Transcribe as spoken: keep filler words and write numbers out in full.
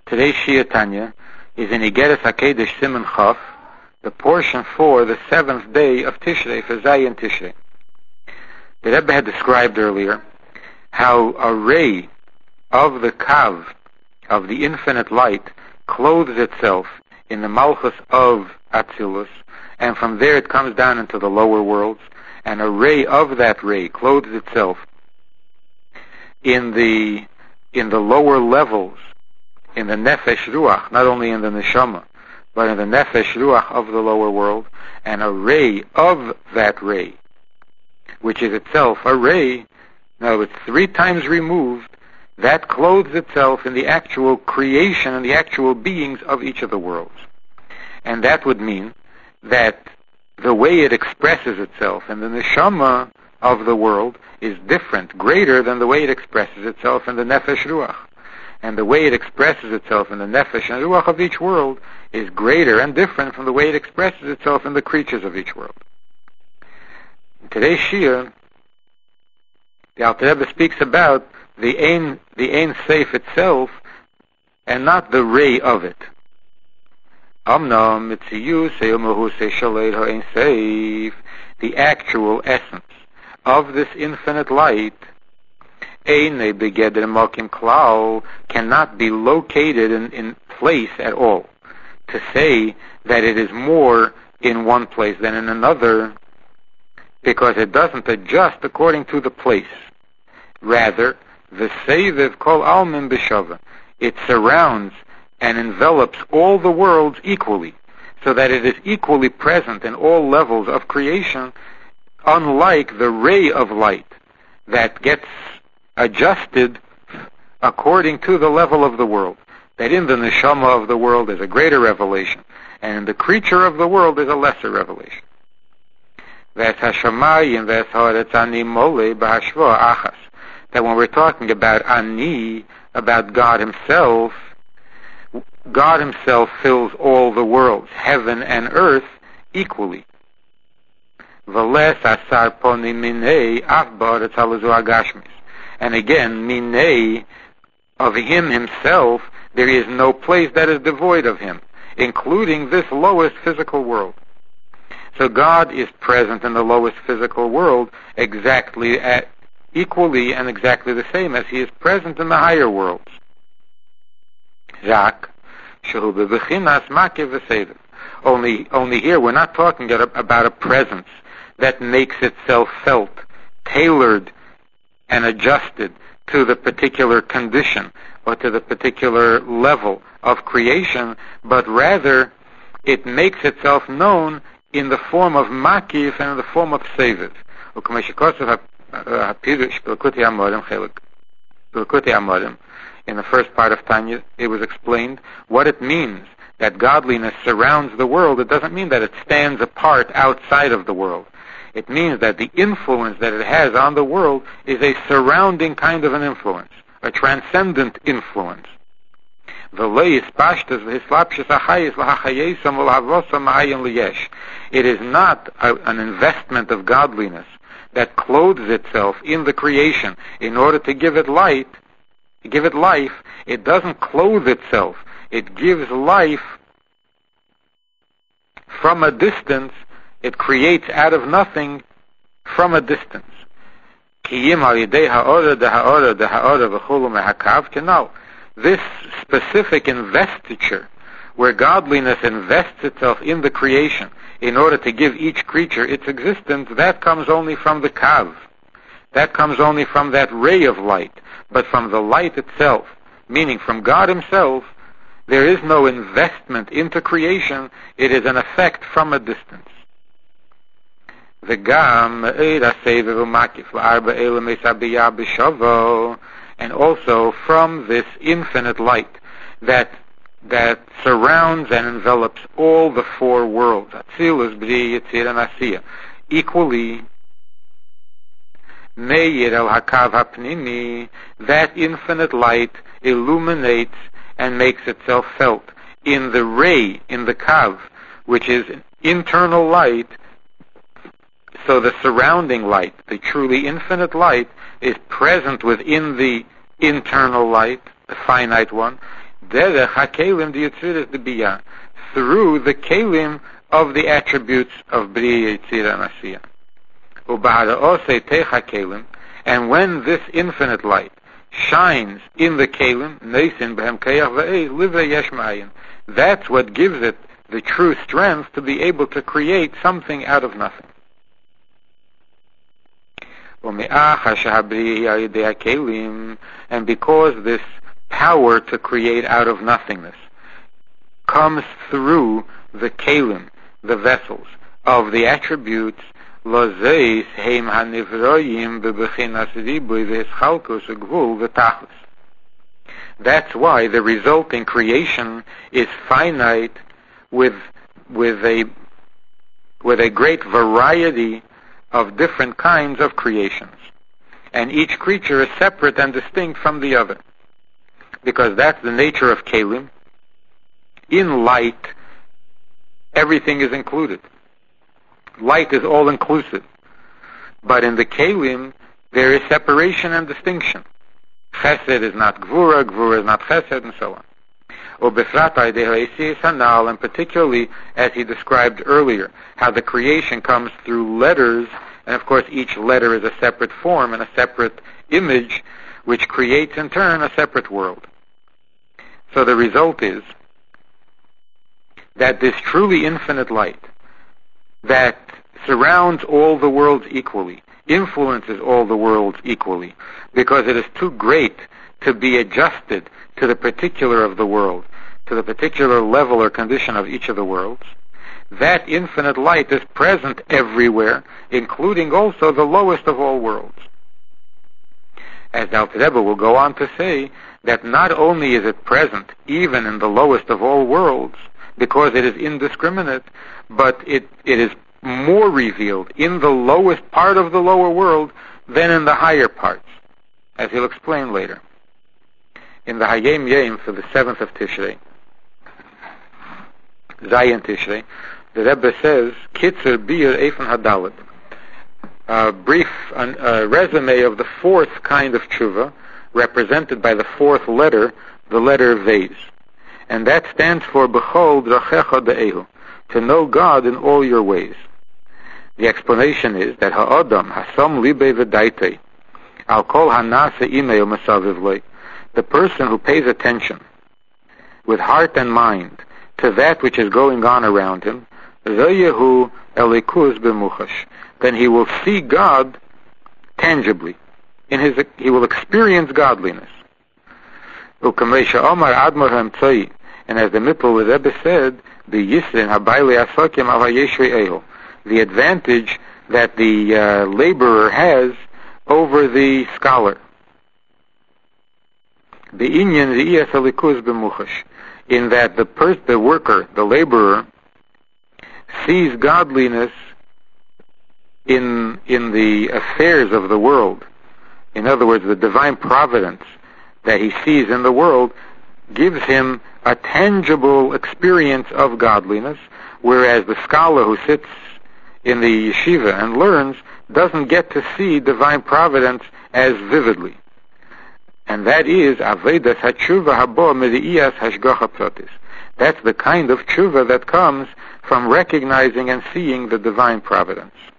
Today's Shia Tanya is in Igeres HaKedesh Siman Chaf, the portion for the seventh day of Tishrei, for Zayin Tishrei. The Rebbe had described earlier how a ray of the Kav, of the infinite light, clothes itself in the Malchus of Atzilus, and from there it comes down into the lower worlds, and a ray of that ray clothes itself in the in the lower levels, in the Nefesh Ruach, not only in the Neshama, but in the Nefesh Ruach of the lower world, and a ray of that ray, which is itself a ray, now it's three times removed, that clothes itself in the actual creation and the actual beings of each of the worlds. And that would mean that the way it expresses itself in the Neshama of the world is different, greater than the way it expresses itself in the Nefesh Ruach. And the way it expresses itself in the Nefesh and Ruach of each world is greater and different from the way it expresses itself in the creatures of each world. In today's Shir, the Alter Rebbe speaks about the Ein, the Ein Seif itself, and not the ray of it. Amnam mitziyu seyumahu seishalei ha'Ein Seif, the actual essence of this infinite light, Einei begeder makim klal, cannot be located in, in place at all. To say that it is more in one place than in another, because it doesn't adjust according to the place. Rather, the Seiviv kol almin b'shava, it surrounds and envelops all the worlds equally, so that it is equally present in all levels of creation, unlike the ray of light that gets adjusted according to the level of the world. That in the neshama of the world is a greater revelation, and in the creature of the world is a lesser revelation. That when we're talking about Ani, about God Himself, God Himself fills all the worlds, heaven and earth, equally. And again, minei, of Him Himself, there is no place that is devoid of Him, including this lowest physical world. So God is present in the lowest physical world exactly at, equally and exactly the same as He is present in the higher worlds. Zak, shehu bebechinas makiv v'seiv. Only, only here we're not talking about a presence that makes itself felt, tailored and adjusted to the particular condition or to the particular level of creation, but rather it makes itself known in the form of makif and in the form of seviv. In the first part of Tanya, it was explained what it means that godliness surrounds the world. It doesn't mean that it stands apart outside of the world. It means that the influence that it has on the world is a surrounding kind of an influence, a transcendent influence. It is not a, an investment of godliness that clothes itself in the creation in order to give it light, give it life. It doesn't clothe itself. It gives life from a distance. It creates out of nothing from a distance. This specific investiture, where godliness invests itself in the creation in order to give each creature its existence, that comes only from the kav. That comes only from that ray of light. But from the light itself, meaning from God Himself, there is no investment into creation. It is an effect from a distance. And also from this infinite light that that surrounds and envelops all the four worlds, Atzilus, Bri, Yitzir, and Asiya, equally, Meir el Hakav Hapnimi, that infinite light illuminates and makes itself felt in the ray, in the Kav, which is internal light. So the surrounding light, the truly infinite light, is present within the internal light, the finite one, Derech HaKelim D'Yitziras D'Biyah, through the Kelim of the attributes of Bria, Yitzira, and Asiyah. U'ba'ara'osei Teich HaKelim, and when this infinite light shines in the Kelim, Neisin B'hem Kayach V'ez, Livrei Yesh Ma'ayin, that's what gives it the true strength to be able to create something out of nothing. And because this power to create out of nothingness comes through the kelim, the vessels of the attributes, that's why the resulting creation is finite with with a with a great variety of different kinds of creations. And each creature is separate and distinct from the other. Because that's the nature of kelim. In light, everything is included. Light is all inclusive. But in the kelim, there is separation and distinction. Chesed is not gvura, gvura is not chesed, and so on. And particularly, as he described earlier, how the creation comes through letters, and of course each letter is a separate form and a separate image, which creates in turn a separate world. So the result is that this truly infinite light that surrounds all the worlds equally, influences all the worlds equally, because it is too great to be adjusted to the particular of the world, to the particular level or condition of each of the worlds. That infinite light is present everywhere, including also the lowest of all worlds. As the Alter Rebbe will go on to say, that not only is it present even in the lowest of all worlds, because it is indiscriminate, but it, it is more revealed in the lowest part of the lower world than in the higher parts, as he'll explain later. In the Hayom Yom for the seventh of Tishrei, Zayin Tishrei, the Rebbe says, Kitzur Biyur Eifen Hadalet, a brief uh, resume of the fourth kind of tshuva, represented by the fourth letter, the letter Vez. And that stands for B'chol Drachecha De'ehu, to know God in all your ways. The explanation is that Ha'adam Hasom Libe V'daitei, Al Kol Hanase Imei U'Mesaviv Lei, the person who pays attention with heart and mind to that which is going on around him, Zayehu Elikuz B'muchash, then he will see God tangibly. In his, he will experience godliness. U'kamesha Omar Admor HaMtzai, and as the Mippel Rebbe said, the Yisrin Habayli Asakim Al HaYeshvei Ehel, the advantage that the uh, laborer has over the scholar. The inyan Riyas Elikuz B'muchash, in that the pers- the worker, the laborer, sees godliness in in the affairs of the world. In other words, the divine providence that he sees in the world gives him a tangible experience of godliness, whereas the scholar who sits in the yeshiva and learns doesn't get to see divine providence as vividly. And that is Avedas HaTshuva Habo Medi'iyas Hashgacha Psotis. That's the kind of tshuva that comes from recognizing and seeing the divine providence.